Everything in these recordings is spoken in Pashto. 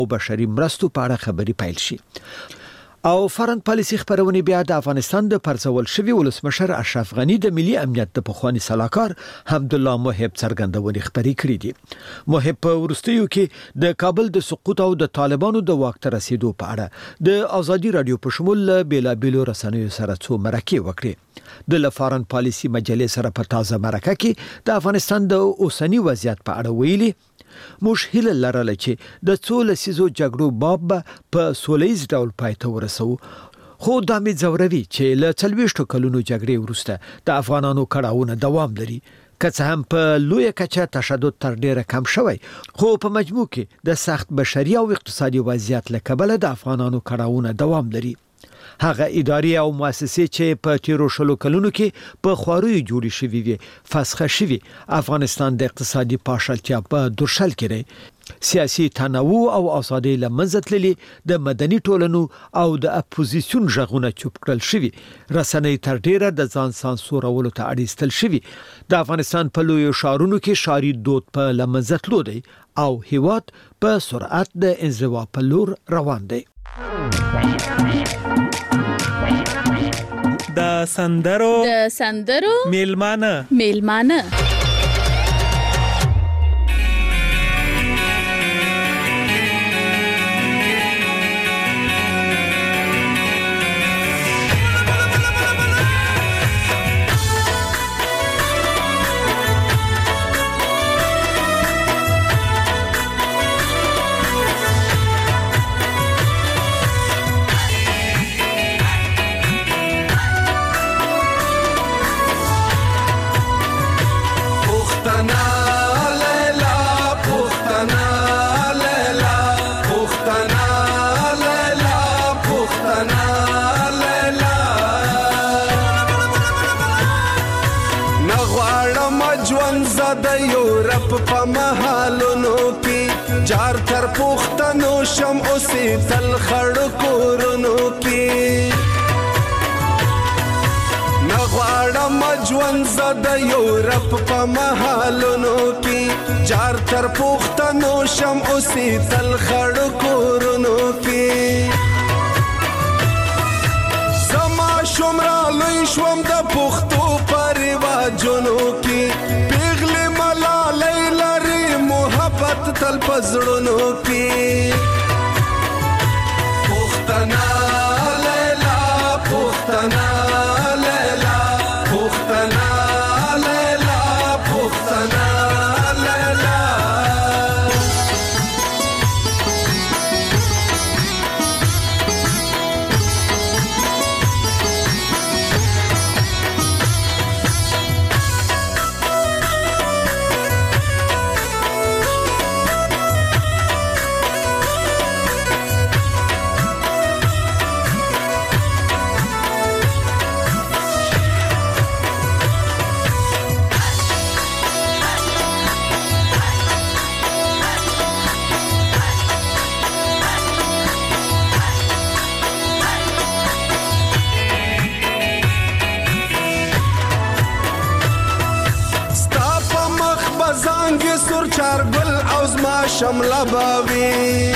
او بشري مرستو په اړه خبري پیل شي. او فارن پالیسي خبرونه بیا د افغانستان د پرځول شوی ولسمشر اشرف غنی د ملي امنیت د پخوانی سلاکار حمدالله محب څرګندونې خبري کړې دي. محب په ورستیو کې د کابل د سقوط او د طالبانو د واک ته رسیدو په اړه د ازادي رادیو په شمول بیلابیلو رسنیو سره څو مرکې وکړې. د فارن پالیسي مجلې سره په تازه مرکه کې د افغانستان د اوسنی وضعیت په اړه ویلي موږ هیله لرله چې د څو لسیزو جګړو باب په سولهییز ډول پای ته ورسو، خو دا مې ځوروي چې له 40 کلونو جګړې وروسته د افغانانو کړاوونه دوام لري. که څه هم په لوی کچه تشدد تر ډیره کم شوی، خو په مجموع کې د سخت بشري او اقتصادي وضعیت له کبله د افغانانو کړاوونه دوام لري. هغه ادارې او مؤسسې چې په تیرو شلو کلونو کې په خواروي جوړې شوې وي فسخه شوي، افغانستان د اقتصادي پاشلتیا په درشل کې دی. سیاسي تنوع او ازادي لمنځه تللي، د مدني ټولنو او د اپوزیسیون ژغونه چوپ کړل شوي، رسنۍ تر ډیره د ځان سانسورولو ته اړیستل شوي. د افغانستان په لویو ښارونو کې ښاري دود په لمنځه تلو دی او هیواد په سرعت د انزوا په لور روان دی. د سندرو میلمانه په محلونو کې جار تر پښتنو شم اوسې تل خړ کورونو کې نغواړم ژوند زده یورپ په محلونو کې جار تر پښتنو شم اوسې تل خړ کورونو کې زما شمرا لوی شوم د پښتو په رواجونو کې تل پزړونو کې پښتنا لیلا پښتنا لیلا پښتنا لیلا پښتنا لیلا چارګل او زما شمله باوي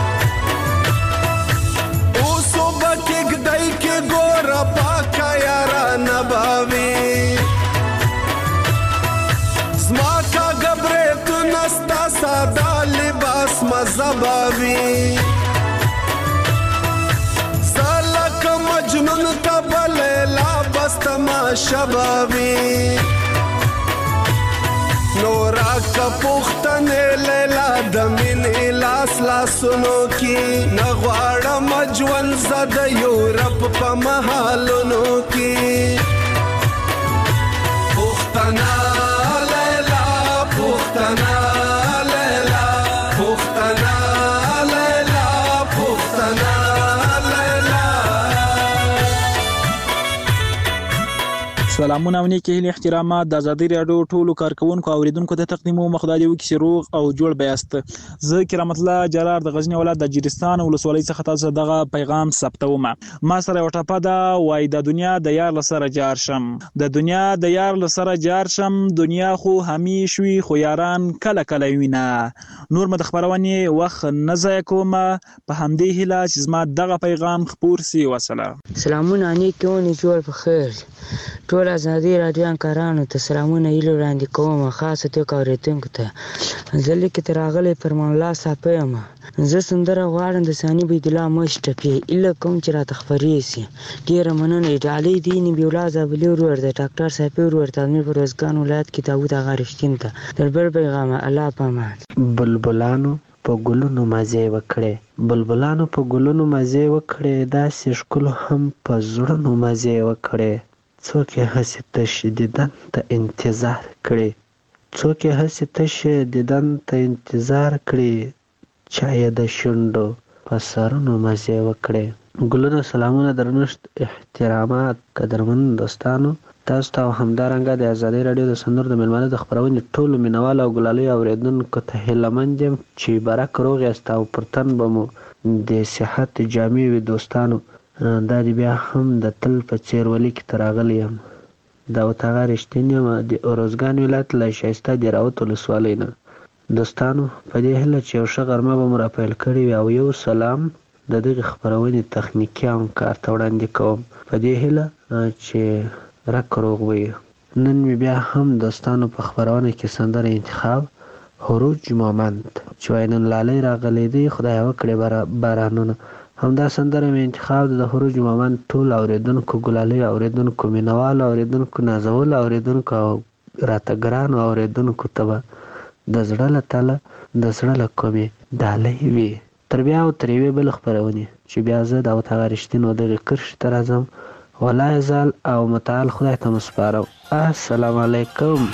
اوسو بکیګ دای کې ګور پاکا یارا نباوي زما کا غبره تو نستا ساده لباس مزباوي سالک مجنون تبل لا بست ما شبابي نورا کا پختن لیلا دمین لاس لاسونو کی نغواړم ژوند زده یورپ په محلونو کی پختنا لیلا پختنا لیلا پختنا لیلا پختنا لیلا سلامونه او نیکی هیلې احترامات د ازادي راډیو ټولو کارکونکو او اوریدونکو ته تقدیم او مخدادي وکړي چې روغ او جوړ بیاست. زه کرام الله جلال د غزنی ولایت د جیرستان ولسوالۍ څخه تاسو دغه پیغام ثبتوم. ما سره یو ټپه ده وای د دنیا د یار لسره جار شم، د دنیا د یار لسره جار شم، دنیا خو همیش وي خو یاران کله کله وینه. نور مد خبرونه وخت نه ضایع کوم په همدې هیله چې زما دغه پیغام خپور سي. وسلام. سلامونه نیکی او جوړ په خیر. ټول ازادي راډیو انکارانو ته سلامونه هیله وړاندې کوم، خاصه توګه اوریدونکو ته. زه لیکې ته راغلی فرمان الله صاحب یم. زه سندره غواړم د ثاني بيدالله مش ټپې اله کوم چې راته خبرې سي. ډېره مننه. ډالۍ دي نبی الله زابلی ورور د ډاکټر صاحب ورور د امیر بروزګان ولایت کې داوود اغا رښتین ته دربر پیغام الله پامان. بلبلانو په ګلونو مزه وکړي، بلبلانو په ګلونو مزه وکړي، داسې ښکلو هم په زړونو مزه وکړي. څوک یې هسې تش دیدن ته انتظار کړي، څوک یې هسې تش دیدن ته انتظار کړي، چا یې د شونډو په سرونو مزه وکړي. ګلونه، سلامونه، درنښت، احترامات قدرمن دوستانو، تاسو ته همدارنګه د ازادي راډیو د سندرو د میلمانه د خپرونې ټولو مینوال او ګلالۍ اوریدونکو ته هیلهمند یم چې برک روغ یاست او پر تن به مو د صحت جامې وي. دوستانو، دا دی بیا هم د تل په څیر ولي کې ته راغلی یم. داوود اغا رښتین یم د اروزګان ولایت له ښایسته دیراوت ولسوالۍ نه. دوستانو، په دې هیله چې یو ښه غرمه به مو راپیل کړې وي او یو سلام د دغې خپرونې تخنیکي همکار ته وړاندې کوم په دې هیله چې رک روغ وي. نن مې بیا هم دوستانو په خپرونه کې سندره انتخاب هروج مومند چې وایي نن لالۍ راغلی دی خدای وکړي بارانونه. همدا سندره مې انتخاب د هروج مومند ټول اوریدونکو ګلالۍ اوریدونکو مینوالو اوریدونکو نازولو اوریدونکو او راته ګرانو اوریدونکو ته به د زړه له تله د زړه له کومې ډالۍ وي. تر بیا او تر یوې بلې خپرونې چې بیا زه داوود اغا رښتین و دغې کرښې ته راځم، ولا یزال او متعال خدای ته مسپارم. السلام علیکم.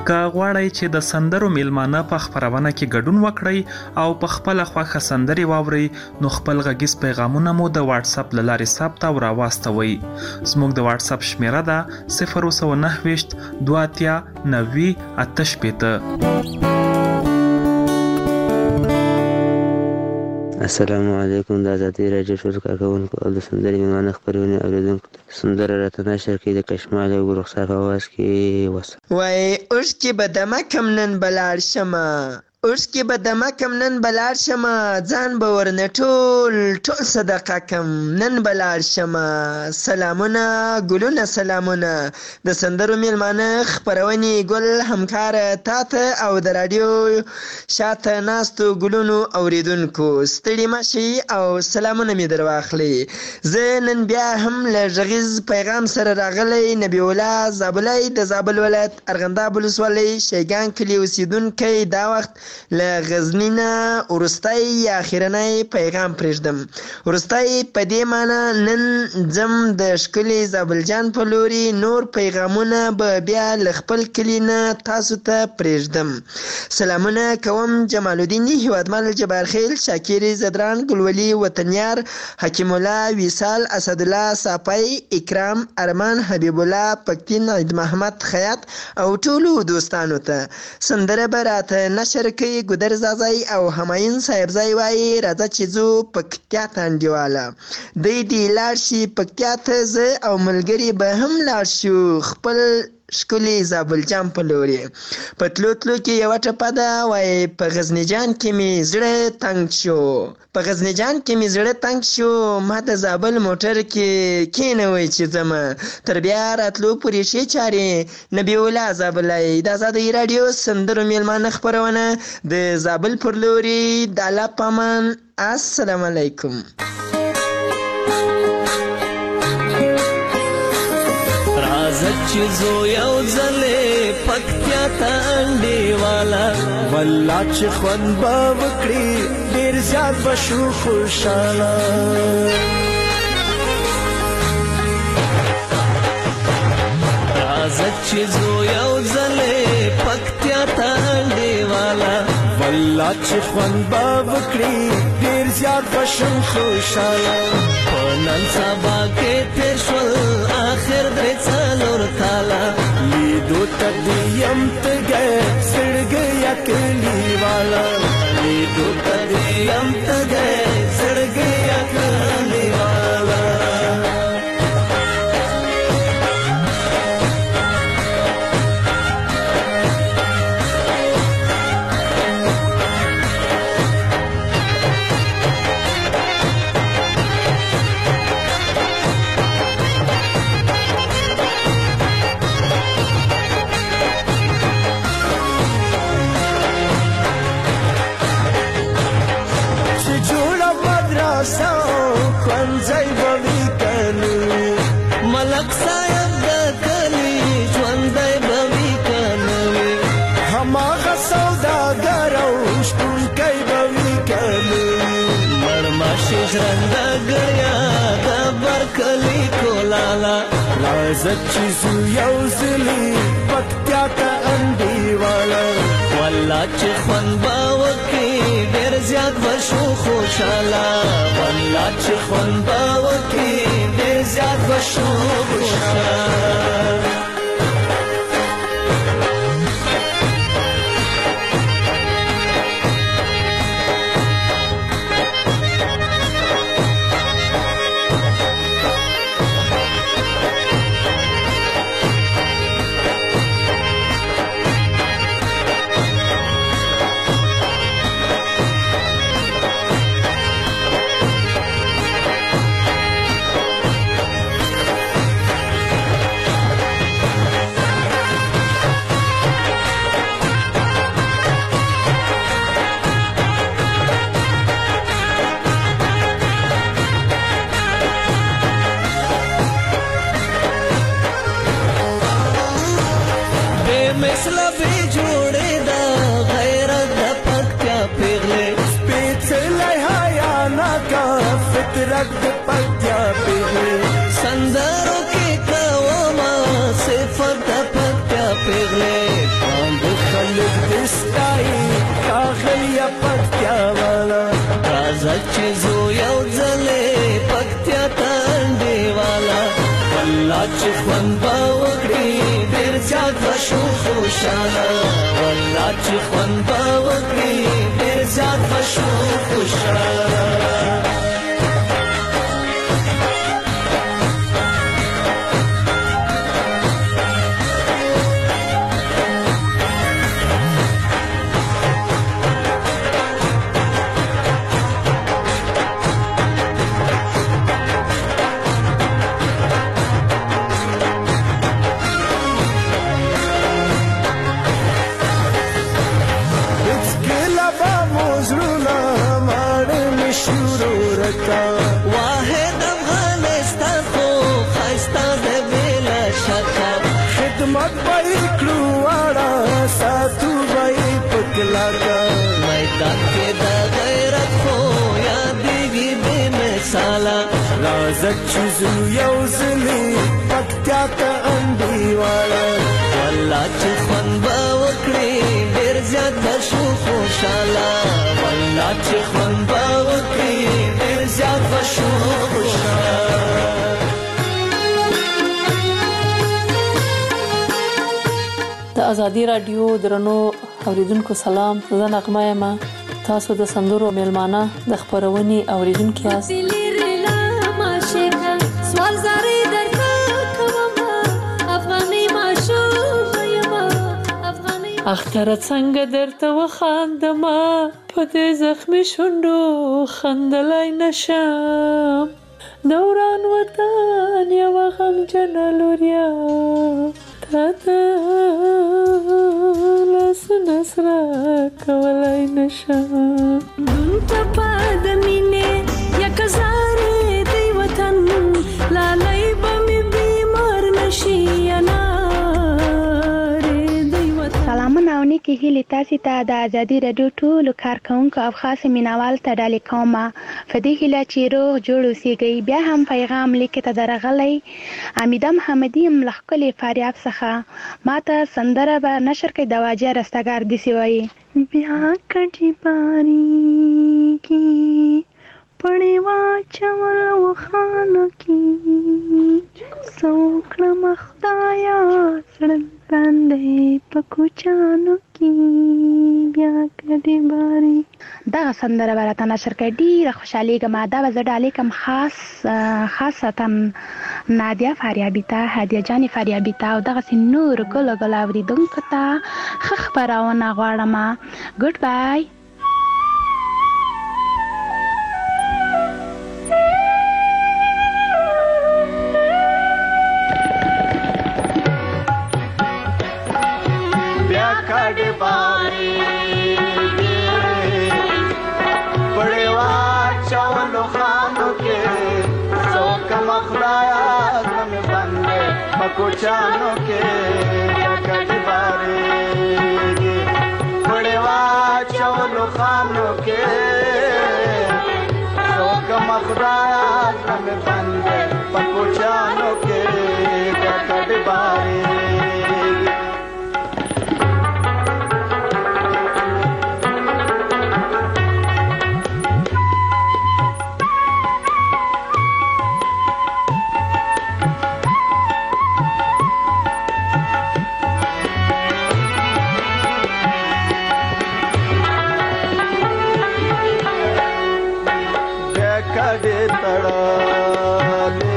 که غواړئ چې د سندرو میلمانه په خپرونه کې ګډون وکړئ او په خپل خوښه سندرې واورئ نو خپل غږیز پیغامونه مو د واتس اپ له لارې ثبت او راواستوئ. زموږ د واتس اپ شمیره ده 029 28 90 88. السلام علیکم. د ازادي راډیو ټولو کارکوونکو او د سندرې میلمانه خپرونې اوریدونکو ته سندره راته نشر کړي د کشمال او رخسار په اواز کې وسه. وای اوښکې به دمه کم نن بلاړ شمه، اوښکې به دمه کم نن بلاړ شمه، ځان به ورنه ټول صدقه کم نن بلاړ شمه. سلامونه ګلونه سلامونه د سندرو میلمانه خپرونې ګل همکاره تاته او د راډیو شاته ناستو ګلونو اوریدونکو ستړي مشي او سلامونه می در واخلي. زه نن بیا هم له غږیز پیغام سره راغلی نبی الله زابلای د زابل ولایت ارغنداب ولسوالۍ شیګان کلي اوسیدونکی دا وخت له غزني نه وروستی یا اخرنی پیغام پرېږدم. وروستی په دې معنی نن ځم د ښکلي زابل جان په لوري، نور پیغامونه به بیا له خپل کلي نه تاسو ته پرېږدم. سلامونه کوم جمال الدین هیوادمل جبارخیل شاکر زدران ګلولي وطنیار حکیم الله وصال اسدالله صافی اکرام ارمان حبیب الله پکتین عید محمد خیاط او ټولو دوستانو ته سندره به راته نشر کوي. ګودر زازای او همایون صاحبزای وایي راځه چې ځو پکتیا ته انډیواله، دی دې لاړ شي پکتیا ته، زه او ملګري به هم لاړ شو خپل ښکلي زابل جان په لوري. په تلو تلو کې یوه ټپه ده وایي په غزني جان کې مې زړه تنګ شو، په غزني جان کې مې زړه تنګ شو، ما د زابل موټر کې کېنوئ چې ځمه، تر بیا راتلو پورې ښې چارې نبی الله زابلای. د ازادۍ راډیو سندرو میلمانه خپرونه د زابل پر لوري د الله په امان. السلام علیکم. چې زو یو ځلې پکتیا ته انډیواله، والله چې خوند به وکړي ډېر زیات به شو خوشحاله. راځه چې زو یو ځلې پکتیا ته انډیواله، والله چې خوند به وکړي ډېر زیات به شو خوشحاله. په نن سبا کې تېر شول آخر درې څلور کاله، لیدو ته دې یم تږی زړګیه کلیواله، لیدو ته دې یم تږی زړګیه کلیواله. ښوونځی به وي که نه وي، ملک صاحب د کلي ژوندی به وي که نه وي، هماغه سوداګر او شپونکی به وي که نه وي، مړماشي ژرنده ګړیا د برکلي کولاله. راځه چې ځو یو ځلې پکتیا ته انډیواله، والله چې خوند به وکړي ډېر زیات به شو خوشحاله، والله چې خوند به وکړي ډېر زیات به شو خوشحاله. مثله بې جوړې ده غیرت د پکتیا پیغلې، سپېڅلی حیاناکه فطرت د پکتیا پیغلې، سندرو کې کومه صفت د پکتیا پیغلې، بیا پکتیا والا راځه چې زو یو ځلې پکتیا تنډې والا والله چې خوند به وکړي ډېر زیات به شو خوشحاله والله چې خوند به وکړي ډېر زیات به شو خوشحاله واحد افغانستان خو خایسته ده بلا شکه خدمت به یې کړو واړه ساتو به یې په کلکه میدان کې د غیرت خو یادېږي بې مثاله راځه چې ځو یو ځلې پکتیا ته انډیواله والله چې خوند به وکړي ډېر زیات به شو خوشحاله والله چې خوند به وکړي ډېر زیات به شو خوشحاله د ازادي رادیو درنو اوریدونکو سلام زه نغمه یم تاسو د سندرو میلمانه د خبرونې اوریدونکو یاست سوال زاري درته کوم افغاني معشوق یم افغاني اختر څنګه درته وخاندم په دې زخمي شونډو خندلای نشم دوران وطن یو غمجن لوریا تاته لاسونه سره کولای نشم دلته پاد مینې یک زارې دی وطن لالای به مې بیمار نشي سلامونه او نیکې هیلې تاسې ته د ازادي راډیو ټولو کارکوونکو او خاص مینوال ته ډالۍ کوم په دې هیله چې روغ جوړ اوسئ. بیا هم پیغام لیکې ته درغلی حمیده محمدي یم له ښکلي فاریاب څخه. ما ته سندره به نشر کړئ د واجه رستګار داسې وایي بیا کټي پاریږي پړې واچول وخانو کې څه وکړم خدایه زړه باندې په کوچانو کې بیا کډې باري. دغه سندره به راته نشر کړئ ډېره خوشحالېږم. دا به زه ډالۍ کوم خاصتا نادیه فاریابي ته هدیه جانې فاریابي ته او دغسې نورو ګلو ګلو اورېدونکو ته ښه خپرونه غواړم. ګډ بای. کډې بارېږي پړې واچولو خانو کې څه وکړمه خدایه زړه مې بند دی په کوچانو کې کډې بارېږي پړې واچولو خانو کې څه وکړمه خدایه زړه مې بند دی په کوچانو کې کډې بارېږي. کډې تړلې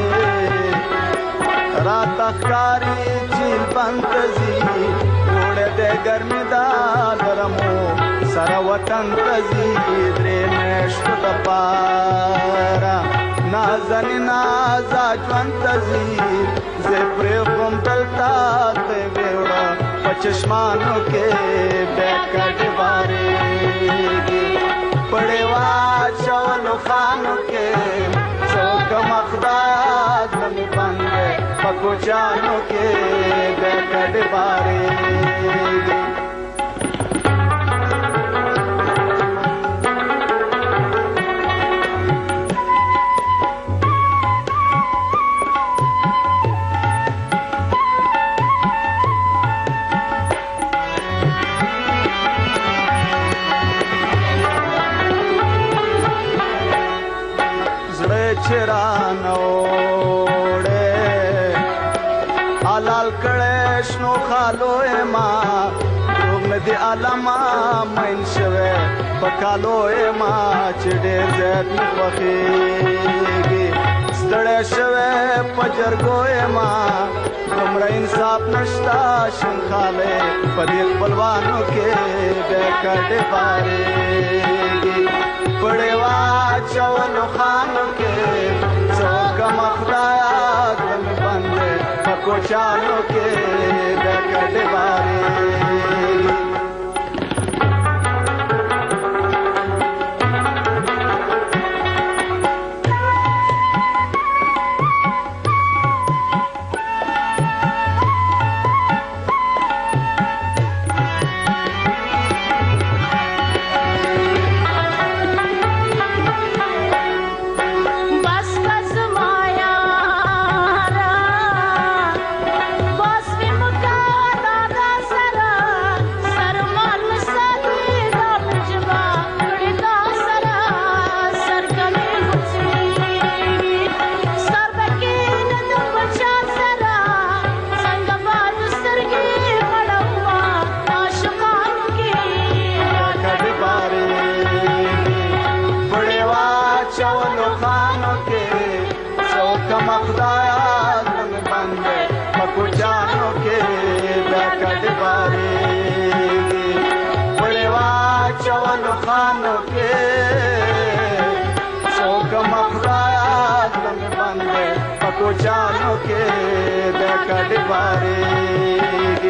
رات ښکاري جیل بند ته ځي اوړه د ګرمۍ دا ګرمو سره وطن ته ځي درې میاشتو دپاره نازنینه زه ژوند ته ځي زه پرېږدم دلته ته ویوړه په چشمانو کې بیا کډې بارېږي پړې واچولو خانو کې څه وکړمه خدایه زړه مې بند دی په کوچانو کې بیا کډې بارېږي. رانوړې حلال کړې شنو خالو ما روغ ندي علما مین شوه پکالو ما چې ډېر زیات مخېږي ستړی شوه پجرګو ما دومره انصاف نشتا شنخاله په دې خپلوانو کې د کډې بارېږي پړې واچولو خانو کې څوک مخدایا ګم بندې په کوچانو کې د کډې بارېږي कोचानो के देखड़ बारेगी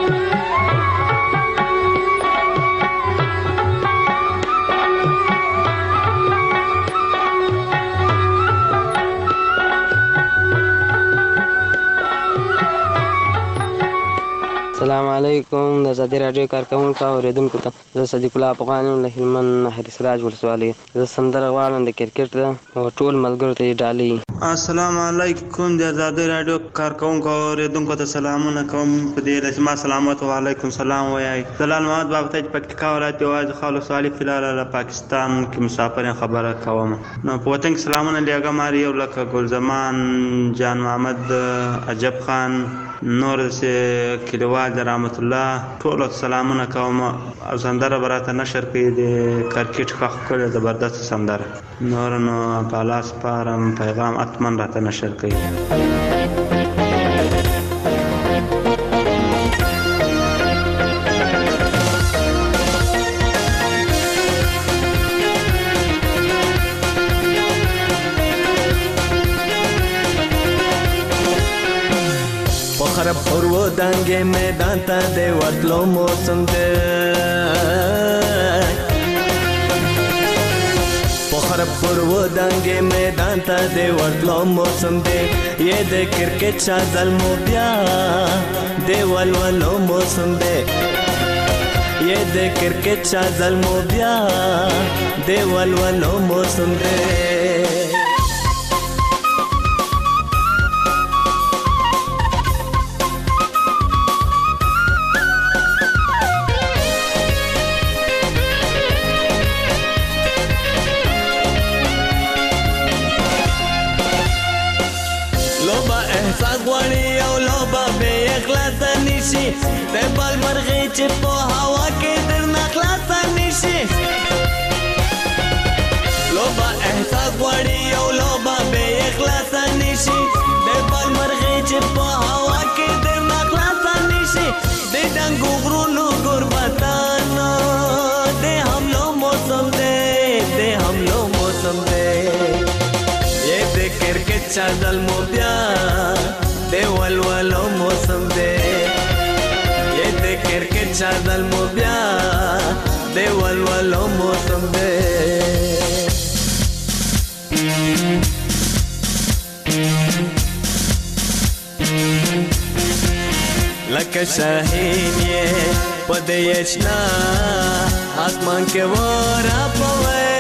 السلام علیکم د آزادي راډیو کارکوونکو او اوریدونکو ته زه صدیق الله افغان یم له هلمند نهر سراج ولسوالۍ زه سندره غواړم د کرکټ ده او ټول ملګرو ته یې ډالۍ السلام علیکم د آزادي راډیو کارکوونکو او اوریدونکو ته سلامونه کوم په دې ورځ ما سلامت وعلیکم سلام وایي جلال محمد بابتج پکتیکا ولایت یوازې خاله ولسوالۍ فلال له پاکستان کې مسافر خبره کوم نو په وطن کې سلامونه لیږم یو لکه ګلزمان جان محمد عجب خان نور سه کلیوال رحمت الله ټول سلامونه کوم او سندره براته نشر کړي د کرکټ ښه کړي زبردست سندره نور نو بالاس پارم پیغام اتمن راته نشر کړي خراب پرو دنګې میدان ته د ورتلو موسم دی په خراب پرو دنګې میدان ته د ورتلو موسم دی یې د کرکټ شازل مو بیا د ولولو موسم دی یې د کرکټ شازل مو بیا د ولولو موسم دی د بال مرغې چې په هوا کې درنه خلاصه نشي لوبه احساس غواړي او لوبه بې اخلاصه نشي د بال مرغې چې په هوا کې درنه خلاصه نشي د ډنګو غرونو قربتانو د حملو موسم دی د حملو موسم دی یې د کرکټ چادل مو بیا د ولولو موسم دی کرکټ چادل مو بیا د ولولو موسم دی لکه شاهین یې په دې اشنا اسمان کې ورا پوي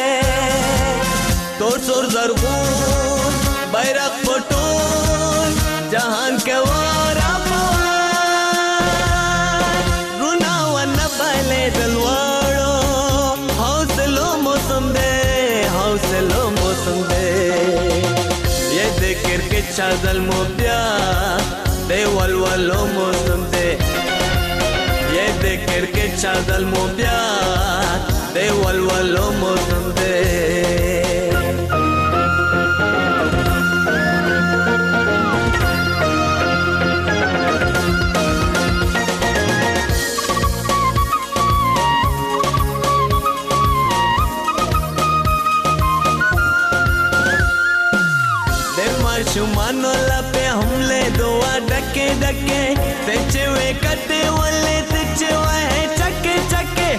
تور سور زرغون بیرغ پټول جهان کې ورا حوصلو موسم دے کرکټ چا ظلمو بیا دی ولولو موسم دی یې د کرکټ چا ظلمو بیا دی ولولو موسم دی شمانو لپے حملے دعا ڈکے ڈکے تچے وے کتے والے تچے وے چکے چکے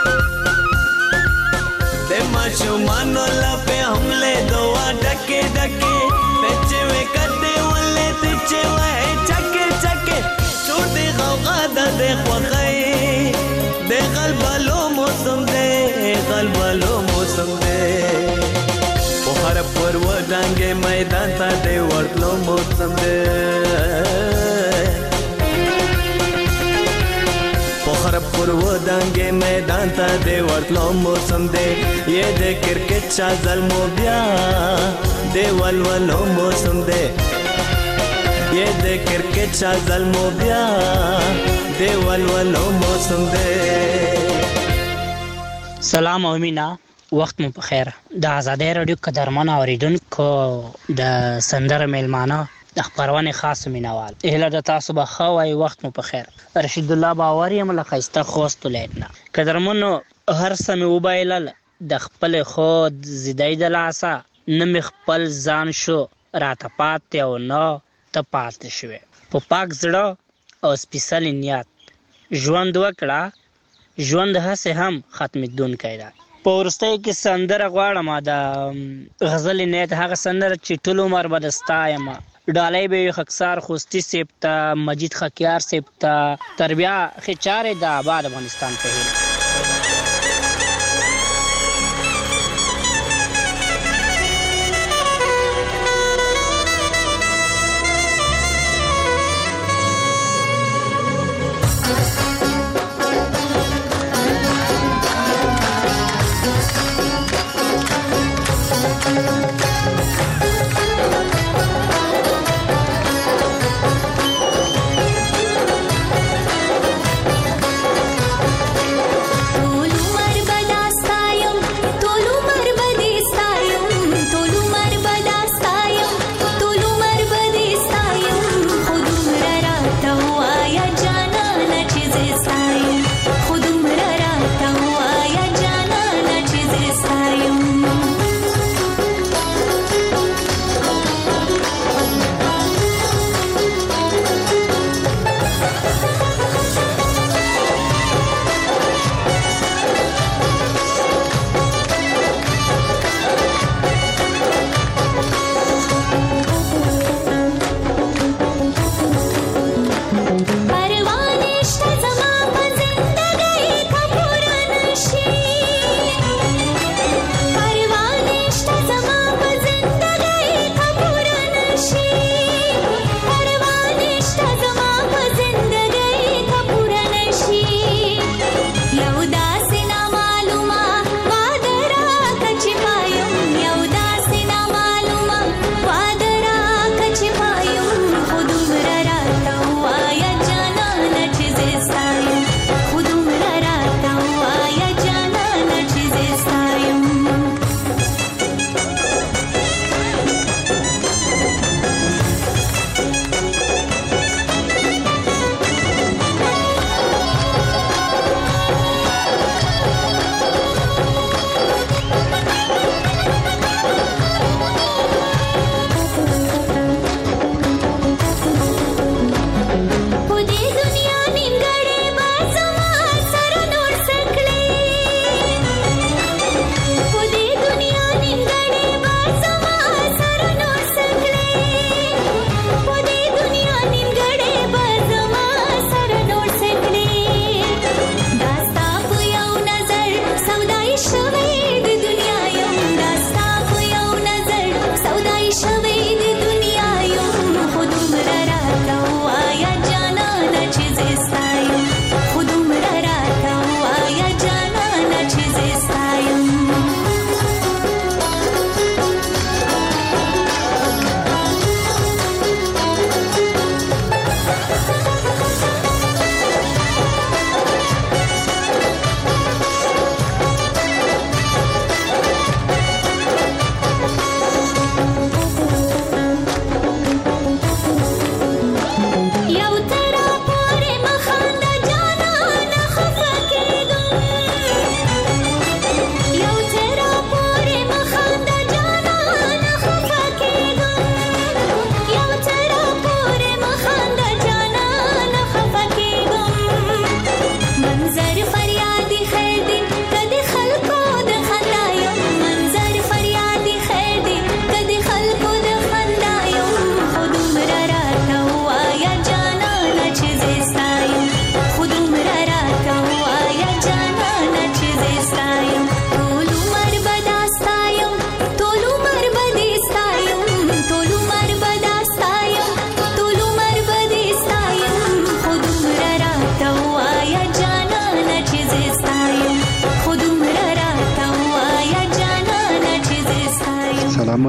دے ما شمانو لپے حملے دعا ڈکے ڈکے تچے وے کتے والے تچے وے چکے چکے چھوٹے غوغا دا دے خوخائی دے غلبالو موسم دے غلبالو موسم دے هر پر ودانګې میدان ته دی ورتلو موسم دی هر پر ودانګې میدان ته دی ورتلو موسم دی یې د کرکټ چا ظلمو بیا دی ولولو موسم دی یې د کرکټ چا ظلمو بیا دی ولولو موسم دی سلام او مینا وخت مو په خیر د آزادۍ رادیو قدرمنو اوریدونکو د سندره میلمانه د خپرونې خاص مینوال اهله د تاسو به ښه وای وخت مو په خیر رشید الله باور یم له ښایسته خوست ولایت نه قدرمنو هر څه مې وبایلل د خپلې خود زیدۍ د لاسه نه مې خپل ځان شو راته پاتې او نه ته پاتې شوې په پاک زړه او سپېڅلي نیت ژوند وکړه ژوند هسې هم ختمېدونکی ده په وروستیو کې سندره غواړم د غزل نیت هغه سندره چې ټول عمر به د ستا یم ډالۍ به وي خاکسار خوستي صاحب ته مجید خکیار صاحب ته تر بیا ښې چارې د آباد افغانستان په هیله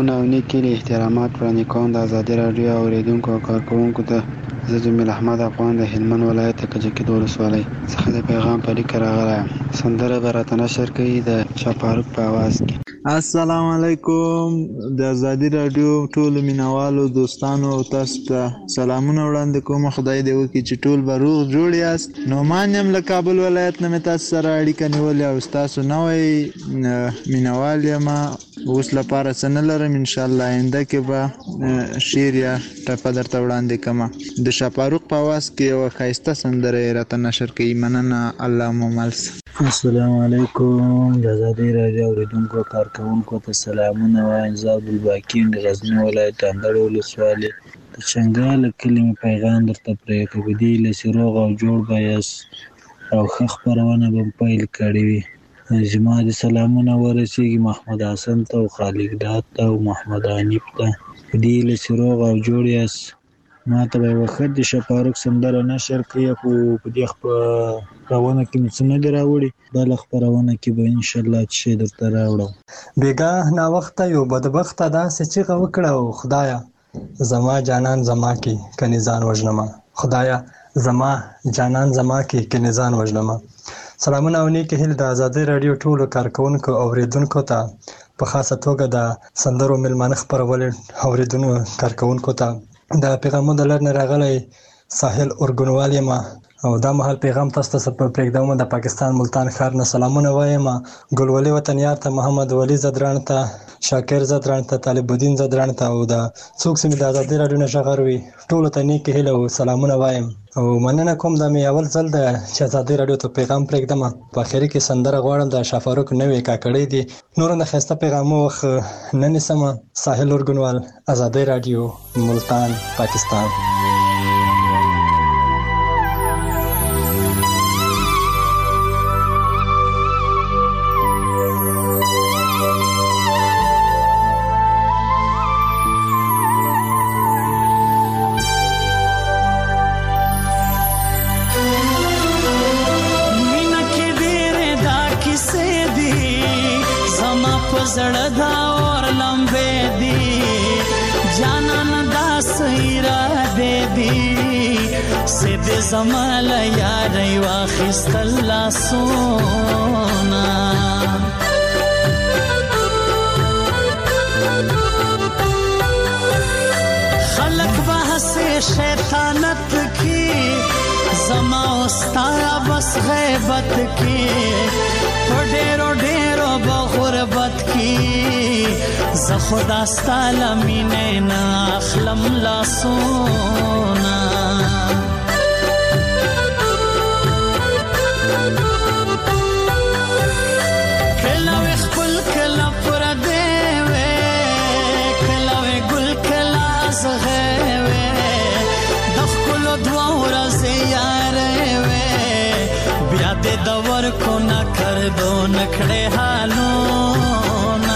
سلامونه او نیکې احترامات وړاندې کوم د ازادي راډیو اوریدونکو او کارکوونکو ته. زه جمیل احمد افغان د هلمند ولایت کجکي د ولسوالۍ څخه د پیغام په لیک راغلی یم. سندره به راته نشر کوي د شاپاروک په اواز کې. السلام علیکم د ازادي راډیو ټولو مینوالو دوستانو او تاسو ته سلامونه وړاندې کوم. خدای دې وکړي چې ټول به روغ جوړ یاست. نعمان یم له کابل ولایت نه مې تاسو سره اړیکه نیولې او ستاسو نوی مینوال یم. اوس لپاره څه نه لرم، انشاءالله آینده کې به شعر یا ټپه درته وړاندې کومه. د شاپاروق په اواز کې یوه ښایسته سندره یې راته نشر کوي. مننه، الله مو مل شه. السلام علیکم د ازادي راډیو اوریدونکو کارکوونکو ته سلامونه وایم. زه عبدالباقي د غزني ولایت اندړ ولسوالۍ د چنګال کلي مې پیغام درته پرېښی. په دې هیله چې روغ او جوړ به یاست او ښه خپرونه به پیل کړې وي. زما د سلامونه ورسېږي محمد حسن ته او خالق ډات ته او محمد حنیف ته. په دې هیله چې روغ او جوړ یاست. ما ته به یوه ښه د شاپاروک سندره نشر کړي، خو په دې خپرونه کې مې څه نه دي راوړي. بله خپرونه کې به انشاءالله څه شی درته راوړم. بېګاه ناوخته یو بدبخته داسې چیغه وکړه او خدایه زما جانان زما کې کنې ځان وژنمه. خدایه زما جانان زما کې کنې ځان وژنمه. سلامونه او نیکې هیلې د ازادي راډیو ټولو کارکوونکو او اوریدونکو ته، په خاصه توګه د سندرو میلمانه خپرولې اوریدونکو کارکوونکو ته. د پیغامونو د لړ نه راغلی ساحل اورګنوال یم او دا مهال پیغام تاسو ته پرېږدم. د پاکستان ملتان ښار نه سلامونه وایم ګلولي وطنیار ته، محمد ولی زدران ته، شاکر زدران ته، طالب الدین زدران ته او د څوک چې مې د ازادي راډیو نه غږ اوري ټولو ته نیکې هیلې او سلامونه وایم او مننه کوم. دا مې اول ځل ده چې ازادي راډیو ته پیغام پرېږدم. په اخري کې سندره غواړم د شاپاروک نوې کاکړۍ دي. نور نه ښایسته پیغامو وخت نه نیسمه. ساحل اورګنوال، ازادي راډیو، ملتان، پاکستان. زړه دا اور لمبې دي جانان دا سیرا دې دي سید زمال یاري واخستل لاسونه خلق بحث شیطانت کی زما استا بس غیبت کی ډېرو ډېرو بغربت کی ز خدا ستاله مینې نه اخلم لاسونه کله وې خپل کله پردی وې کله وې ګل کله زغې وې د ښکلو دوه ورځې یارې وې بیا دې دور کو نه کردو نکړې حالونه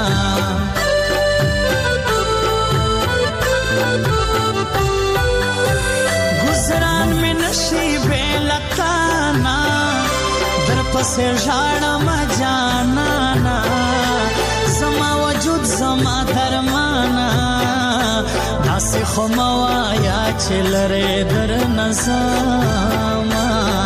گزران میں نشی بے لتانا در پسے ژاړم جانانا زما وجود زما درمانا داسې خو موایا چې لرې در نظاما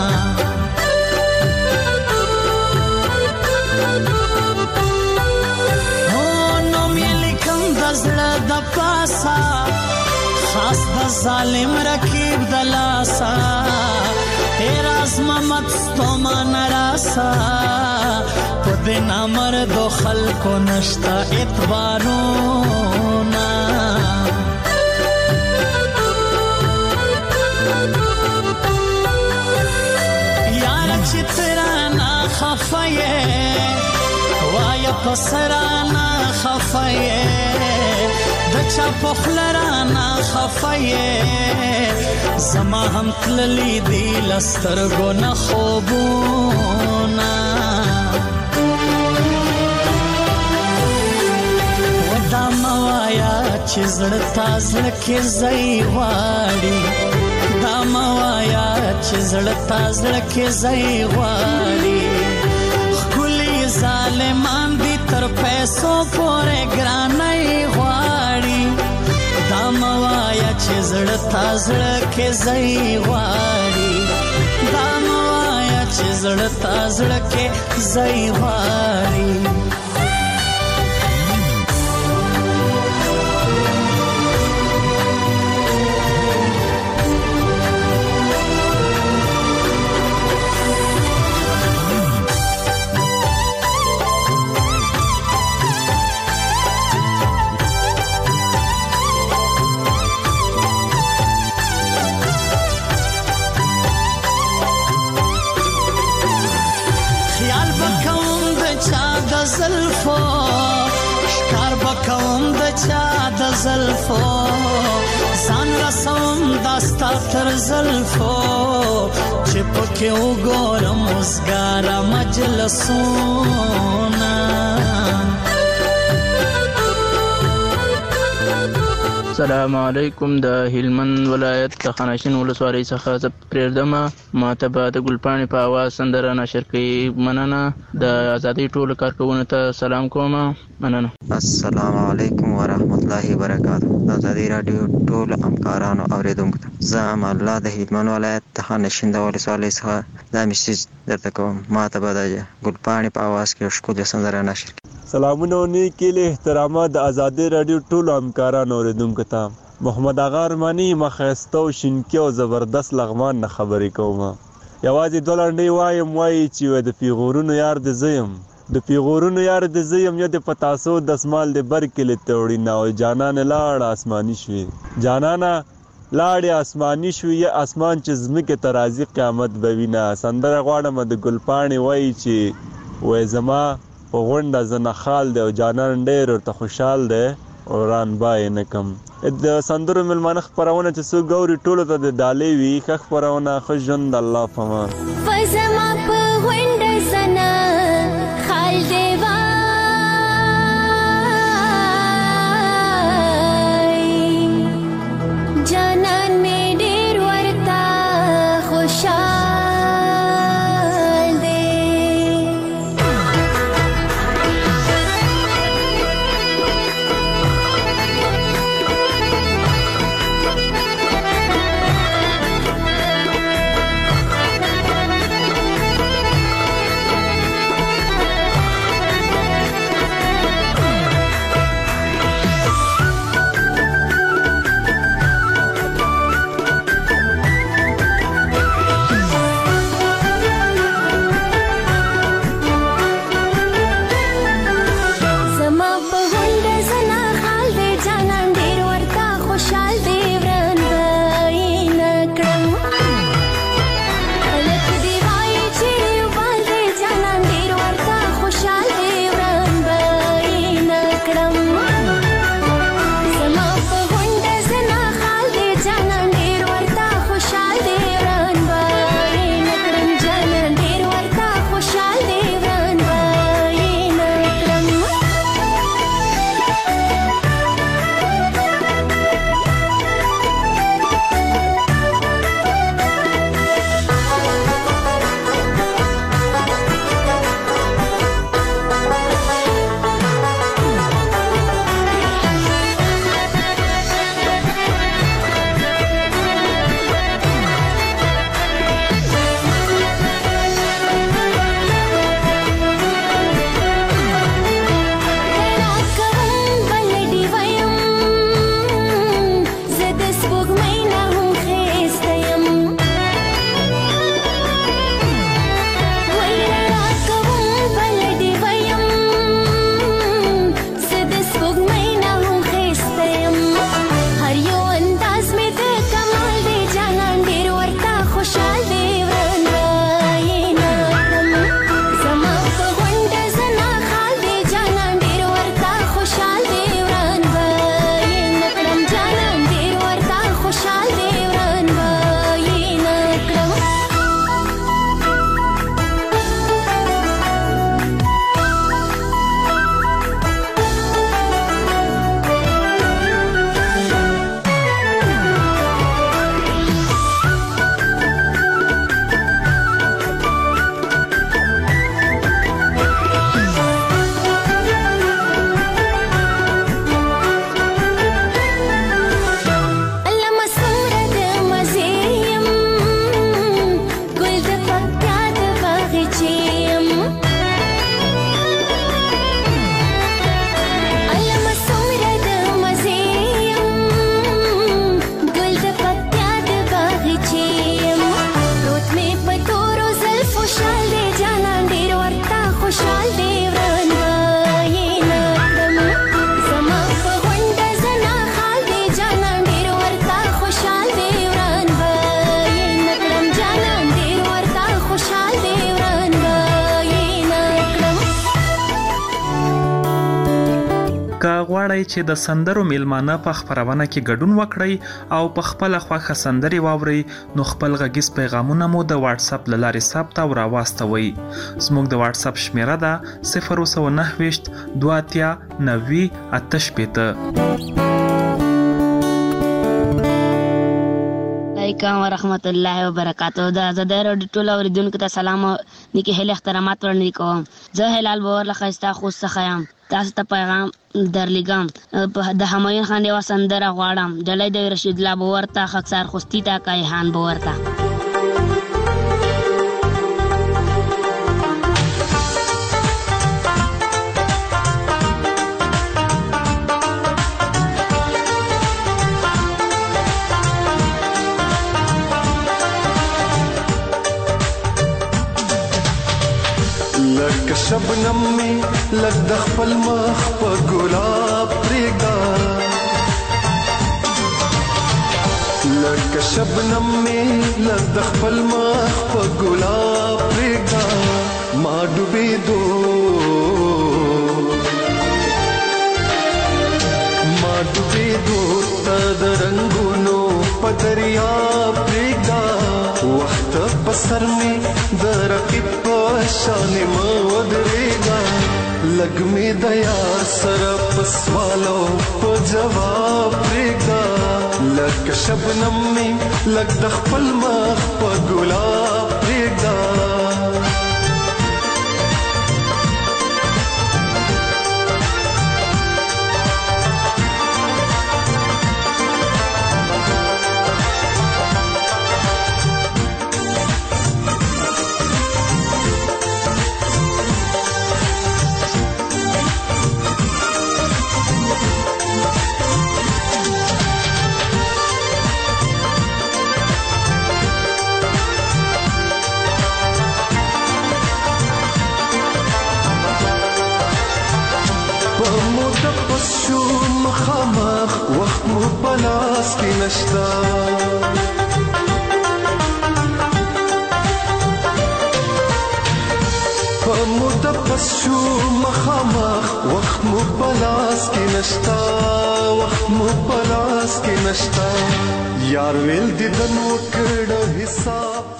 د پاسا خاص د ظالم رکیب د لاسا راز محمد ستومان راسا په دې نامرد خلکو نشتا اعتبارونا یار چې ترانا خفایې وایا پسرانا خفایې دچا پخلرانا خفایې زما هم تللی دی لسترګو نه خوبونا ودا موایا چې زړه تا زړه کې ځای غواړي دا موایا چې زړه تا زړه کې ځای غواړي ښکلي ظالمان دي تر پیسو پورې ګرانۍ زړه تا زړه کې ځای غواړي دا مه وایه چې زړه تا زړه کې ځای غواړي زلفو شکار بکوم د چا د زلفو ځان رسوم داستا تر زلفو چې پکې وګورم وزګاره مجلسونه السلام علیکم د هلمند ولایت د خانشین ولسوالۍ څخه زه پرېږدم ماته به د ګلپاڼې په اواز سندره نشر کوي مننه د ازادۍ ټولو کارکوونکو ته سلام کوم مننه السلام علیکم ورحمت الله وبرکاته د ازادۍ راډیو ټولو همکارانو اوریدونکو ته زه امان الله د هلمند ولایت د خانشین ولسوالۍ څخه دا میسیج درته کوم ماته به د ګلپاڼې په اواز کې ښکلې سندره نشر کوي سلامونه و نیکې له احترامات د ازادۍ راډیو ټولو همکارانو اوریدونکو ته محمد اغا ارماني ما ښایسته او شینکي او زبردست لغمان نه خبرې کوم یوازې دوه لنډۍ وایم وایي چې د پیغورونو یار د زه یم د پیغورونو یار د زه یم یا د پتاسو دسمال د بر کلي ته وړینه او جانانه لاړه اسماني شوې جانانه لاړې اسماني شوې یا اسمان چې ځمکې ته راځي قیامت به وینه سندره غواړم د ګلپاڼې وایي چې وایي زما په غونډه زه نخال دی او جانان ډېر ورته خوشحال دی او رانبای نه کم د سندرو مېلمانه خپرونه چې څوک ګوري ټولو ته د ډالۍ وي ښه خپرونه ښه ژوند الله په امان زما په غونډه زه نخال دی وای جانان مې ډېر ورته خوشحال کولای چې د سندرو میلمانه په خپرونه کې ګډون وکړئ او په خپله خوښه سندرې واورئ نو خپل غږیز پیغامونه مو د واتس اپ له لارې ثبت او راواستوئ. زموږ د واتس اپ شمیره ده 029 28 90 88. علیکم ورحمت الله وبرکاتہ. د آزادۍ راډیو ټول اوریدونکو ته سلام او نیکې هیلې احترامات وړاندې کوم. زه هلال باور له ښایسته خوست څخه یم. تاسو ته پیغام درلیږم. د همایون خان یوه سندره غواړم. ډلۍ د رشید الله باور ته، خاکسار خوستي ته، کایحان باور ته. لکه شبنم می لږ د خپل مخ په ګلاب پرېږده، لکه شبنم می لږ د خپل مخ په ګلاب پرېږده، ما ډوبېدو ته د رنګونو په دریاب پرېږده، وخت په سر می د رقیب په شان مه ودرېږه، لږ مې د یار سره په سوالو په جواب پرېږده، لکه شبنم مې لږ د خپل مخ په ګلاب پرېږده. مخامخ وخت مو په لاس کې نشته، په موده پس شو مخامخ وخت مو په لاس کې نشته، وخت مو په لاس کې نشته، یار ویل دیدن وکړه حساب.